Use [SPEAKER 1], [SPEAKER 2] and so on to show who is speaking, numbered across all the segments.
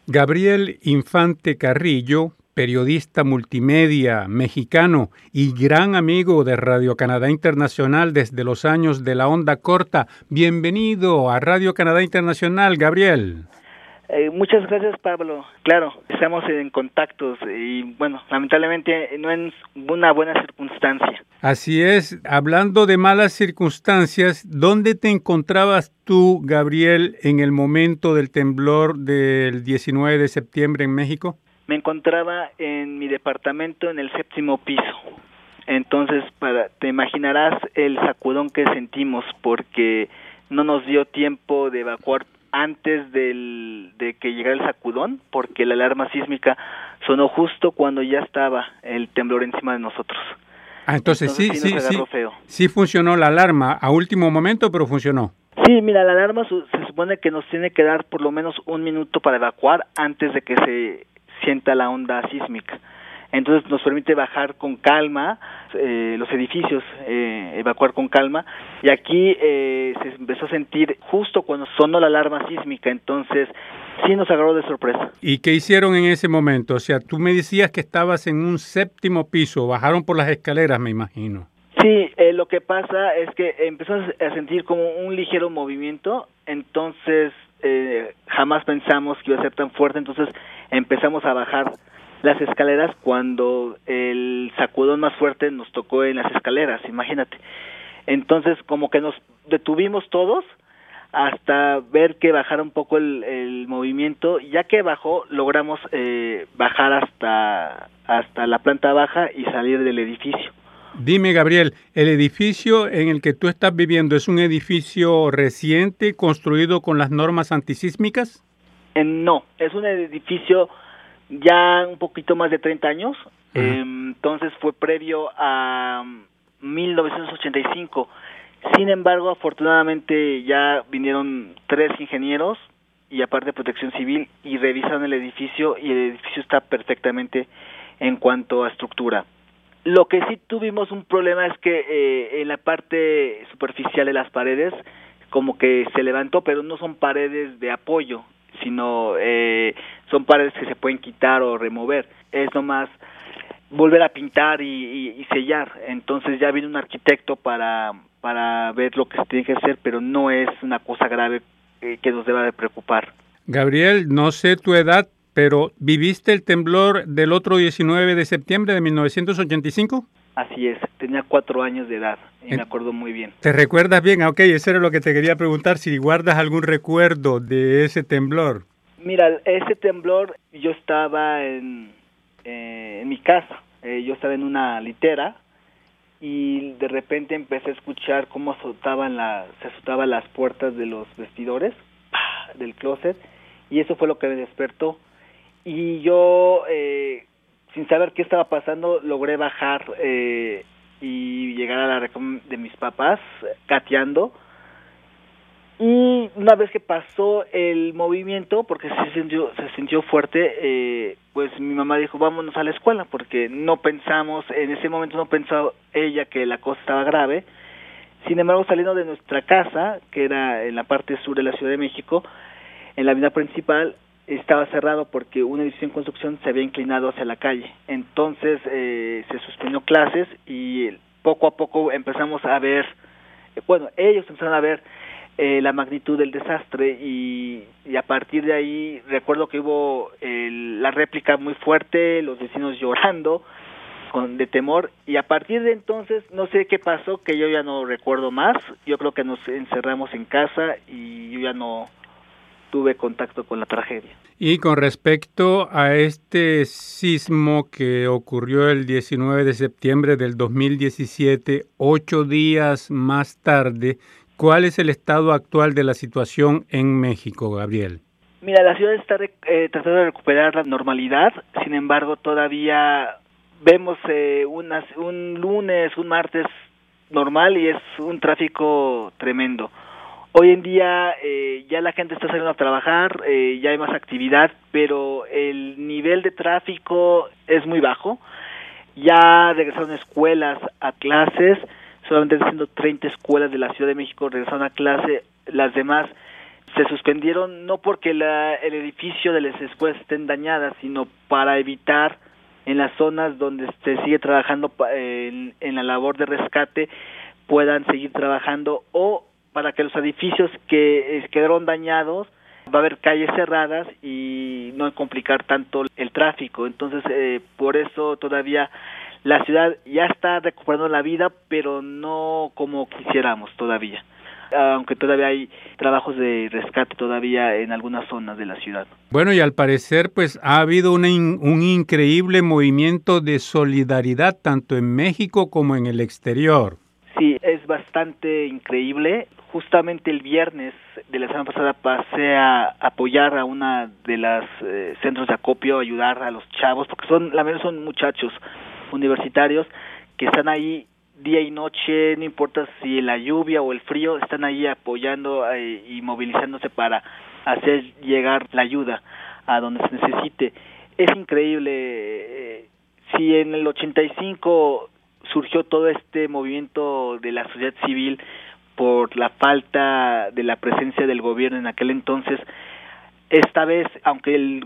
[SPEAKER 1] Gabriel Infante Carrillo, periodista multimedia mexicano y gran amigo de Radio Canadá Internacional desde los años de la onda corta. Bienvenido a Radio Canadá Internacional, Gabriel.
[SPEAKER 2] Muchas gracias, Pablo. Claro, estamos en contactos y, bueno, lamentablemente no en una buena circunstancia.
[SPEAKER 1] Así es. Hablando de malas circunstancias, ¿dónde te encontrabas tú, Gabriel, en el momento del temblor del 19 de septiembre en México?
[SPEAKER 2] Me encontraba en mi departamento en el 7º piso. Entonces, te imaginarás el sacudón que sentimos porque no nos dio tiempo de evacuar antes de que llegara el sacudón, porque la alarma sísmica sonó justo cuando ya estaba el temblor encima de nosotros.
[SPEAKER 1] Entonces sí funcionó la alarma a último momento, pero funcionó.
[SPEAKER 2] Sí, mira, la alarma se supone que nos tiene que dar por lo menos 1 minuto para evacuar antes de que se sienta la onda sísmica. Entonces nos permite bajar con calma los edificios, evacuar con calma, y aquí se empezó a sentir justo cuando sonó la alarma sísmica, entonces sí nos agarró de sorpresa.
[SPEAKER 1] ¿Y qué hicieron en ese momento? O sea, tú me decías que estabas en un 7º piso, bajaron por las escaleras, me imagino.
[SPEAKER 2] Sí, lo que pasa es que empezó a sentir como un ligero movimiento, entonces jamás pensamos que iba a ser tan fuerte, entonces empezamos a bajar las escaleras cuando el sacudón más fuerte nos tocó en las escaleras, imagínate. Entonces como que nos detuvimos todos hasta ver que bajara un poco el movimiento. Ya que bajó, logramos bajar hasta la planta baja y salir del edificio.
[SPEAKER 1] Dime, Gabriel, ¿el edificio en el que tú estás viviendo es un edificio reciente, construido con las normas antisísmicas?
[SPEAKER 2] No, es un edificio ya un poquito más de 30 años, entonces fue previo a 1985. Sin embargo, afortunadamente ya vinieron 3 ingenieros y aparte Protección Civil y revisaron el edificio y el edificio está perfectamente en cuanto a estructura. Lo que sí tuvimos un problema es que en la parte superficial de las paredes como que se levantó, pero no son paredes de apoyo, sino son paredes que se pueden quitar o remover. Es nomás volver a pintar y sellar. Entonces ya viene un arquitecto para ver lo que se tiene que hacer, pero no es una cosa grave que nos deba de preocupar.
[SPEAKER 1] Gabriel, no sé tu edad, pero ¿viviste el temblor del otro 19 de septiembre de 1985?
[SPEAKER 2] Así es, tenía 4 años de edad y me acuerdo muy bien.
[SPEAKER 1] ¿Te recuerdas bien? Ok, eso era lo que te quería preguntar, si guardas algún recuerdo de ese temblor.
[SPEAKER 2] Mira, ese temblor, yo estaba en mi casa, yo estaba en una litera y de repente empecé a escuchar cómo se azotaban las puertas de los vestidores del closet, y eso fue lo que me despertó. Y yo, sin saber qué estaba pasando, logré bajar y llegar a la recámara de mis papás, gateando. Y una vez que pasó el movimiento, porque se sintió fuerte, pues mi mamá dijo, vámonos a la escuela, porque no pensamos, en ese momento no pensó ella que la cosa estaba grave. Sin embargo, saliendo de nuestra casa, que era en la parte sur de la Ciudad de México, en la avenida principal, estaba cerrado porque un edificio en construcción se había inclinado hacia la calle. Entonces se suspendió clases y poco a poco empezamos a ver, ellos empezaron a ver la magnitud del desastre y a partir de ahí recuerdo que hubo la réplica muy fuerte, los vecinos llorando de temor, y a partir de entonces no sé qué pasó, que yo ya no recuerdo más. Yo creo que nos encerramos en casa y yo ya no tuve contacto con la tragedia.
[SPEAKER 1] Y con respecto a este sismo que ocurrió el 19 de septiembre del 2017, 8 días más tarde, ¿cuál es el estado actual de la situación en México, Gabriel?
[SPEAKER 2] Mira, la ciudad está tratando de recuperar la normalidad, sin embargo todavía vemos un lunes, un martes normal y es un tráfico tremendo. Hoy en día ya la gente está saliendo a trabajar, ya hay más actividad, pero el nivel de tráfico es muy bajo. Ya regresaron escuelas a clases, solamente 130 escuelas de la Ciudad de México regresaron a clase, las demás Se suspendieron no porque el edificio de las escuelas estén dañadas, sino para evitar en las zonas donde se sigue trabajando en la labor de rescate puedan seguir trabajando, o para que los edificios que quedaron dañados va a haber calles cerradas y no complicar tanto el tráfico. Entonces, por eso todavía la ciudad ya está recuperando la vida, pero no como quisiéramos todavía, aunque todavía hay trabajos de rescate todavía en algunas zonas de la ciudad.
[SPEAKER 1] Bueno, y al parecer pues ha habido un increíble movimiento de solidaridad tanto en México como en el exterior.
[SPEAKER 2] Sí, es bastante increíble. Justamente el viernes de la semana pasada pasé a apoyar a una de las centros de acopio, ayudar a los chavos, porque la mayoría son muchachos universitarios que están ahí día y noche, no importa si la lluvia o el frío, están ahí apoyando y movilizándose para hacer llegar la ayuda a donde se necesite. Es increíble. Si en el 85 surgió todo este movimiento de la sociedad civil por la falta de la presencia del gobierno en aquel entonces, esta vez, aunque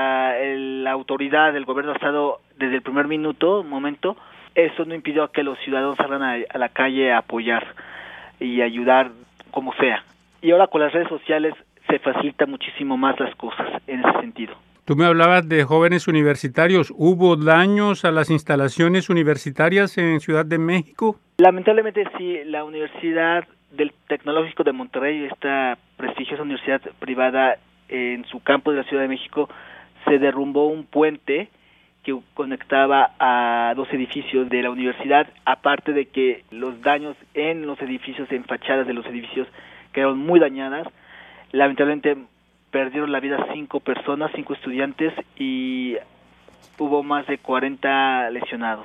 [SPEAKER 2] la autoridad del gobierno ha estado desde el primer momento, eso no impidió que los ciudadanos salgan a la calle a apoyar y ayudar como sea. Y ahora con las redes sociales se facilita muchísimo más las cosas en ese sentido.
[SPEAKER 1] Tú me hablabas de jóvenes universitarios. ¿Hubo daños a las instalaciones universitarias en Ciudad de México?
[SPEAKER 2] Lamentablemente sí, la Universidad del Tecnológico de Monterrey, esta prestigiosa universidad privada, en su campus de la Ciudad de México, se derrumbó un puente que conectaba a dos edificios de la universidad, aparte de que los daños en los edificios, en fachadas de los edificios, quedaron muy dañadas. Lamentablemente perdieron la vida 5 personas, 5 estudiantes, y hubo más de 40 lesionados.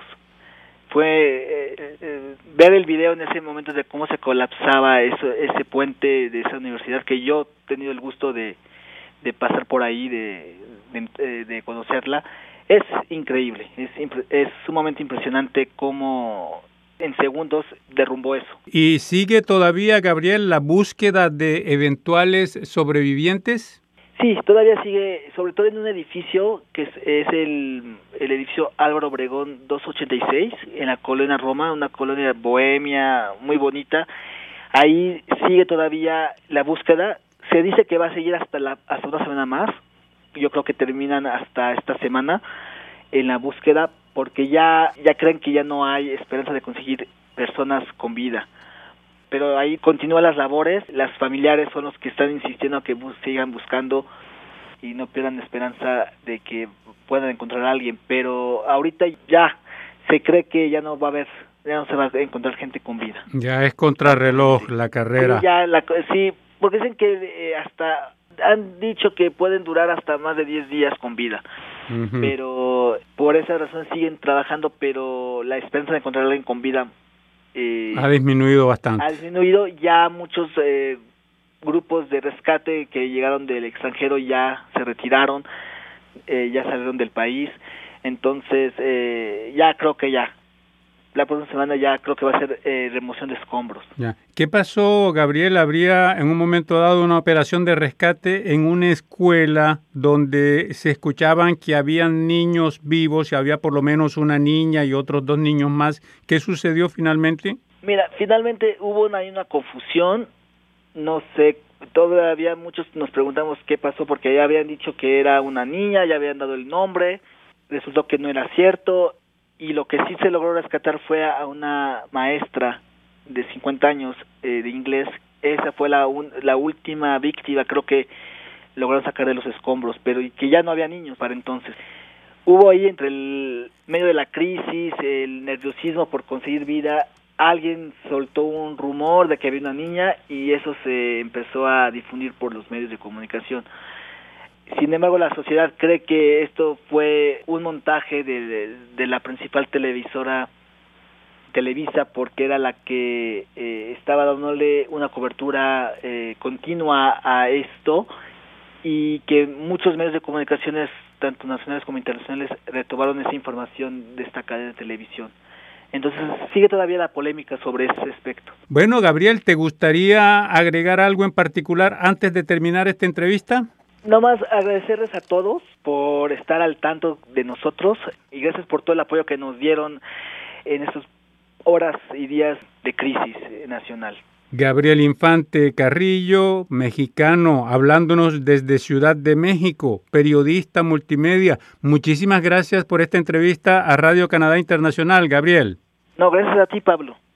[SPEAKER 2] Fue ver el video en ese momento de cómo se colapsaba ese puente de esa universidad, que yo he tenido el gusto de pasar por ahí, de conocerla. Es increíble, es sumamente impresionante cómo en segundos derrumbó eso.
[SPEAKER 1] ¿Y sigue todavía, Gabriel, la búsqueda de eventuales sobrevivientes?
[SPEAKER 2] Sí, todavía sigue, sobre todo en un edificio que es el edificio Álvaro Obregón 286, en la colonia Roma, una colonia bohemia muy bonita. Ahí sigue todavía la búsqueda. Se dice que va a seguir hasta una semana más. Yo creo que terminan hasta esta semana en la búsqueda, porque ya creen que ya no hay esperanza de conseguir personas con vida. Pero ahí continúan las labores, las familiares son los que están insistiendo a que sigan buscando y no pierdan esperanza de que puedan encontrar a alguien, pero ahorita ya se cree que ya no se va a encontrar gente con vida.
[SPEAKER 1] Ya es contrarreloj la carrera.
[SPEAKER 2] Sí, porque dicen que hasta han dicho que pueden durar hasta más de 10 días con vida. Uh-huh. Pero por esa razón siguen trabajando, pero la esperanza de encontrar a alguien con vida
[SPEAKER 1] ha disminuido bastante.
[SPEAKER 2] Ha disminuido. Ya muchos grupos de rescate que llegaron del extranjero ya se retiraron, ya salieron del país. Entonces ya creo que la próxima semana ya creo que va a ser remoción de escombros.
[SPEAKER 1] Ya. ¿Qué pasó, Gabriel? Habría en un momento dado una operación de rescate en una escuela donde se escuchaban que habían niños vivos y había por lo menos una niña y otros 2 niños más. ¿Qué sucedió finalmente?
[SPEAKER 2] Mira, finalmente hubo una confusión. No sé, todavía muchos nos preguntamos qué pasó, porque ya habían dicho que era una niña, ya habían dado el nombre, resultó que no era cierto. Y lo que sí se logró rescatar fue a una maestra de 50 años de inglés. Esa fue la última víctima, creo que lograron sacar de los escombros, pero que ya no había niños para entonces. Hubo ahí, entre el medio de la crisis, el nerviosismo por conseguir vida, alguien soltó un rumor de que había una niña y eso se empezó a difundir por los medios de comunicación. Sin embargo, la sociedad cree que esto fue un montaje de la principal televisora, Televisa, porque era la que estaba dándole una cobertura continua a esto, y que muchos medios de comunicaciones, tanto nacionales como internacionales, retomaron esa información de esta cadena de televisión. Entonces sigue todavía la polémica sobre ese aspecto.
[SPEAKER 1] Bueno, Gabriel, ¿te gustaría agregar algo en particular antes de terminar esta entrevista?
[SPEAKER 2] Nomás agradecerles a todos por estar al tanto de nosotros y gracias por todo el apoyo que nos dieron en estas horas y días de crisis nacional.
[SPEAKER 1] Gabriel Infante Carrillo, mexicano, hablándonos desde Ciudad de México, periodista multimedia. Muchísimas gracias por esta entrevista a Radio Canadá Internacional, Gabriel.
[SPEAKER 2] No, gracias a ti, Pablo.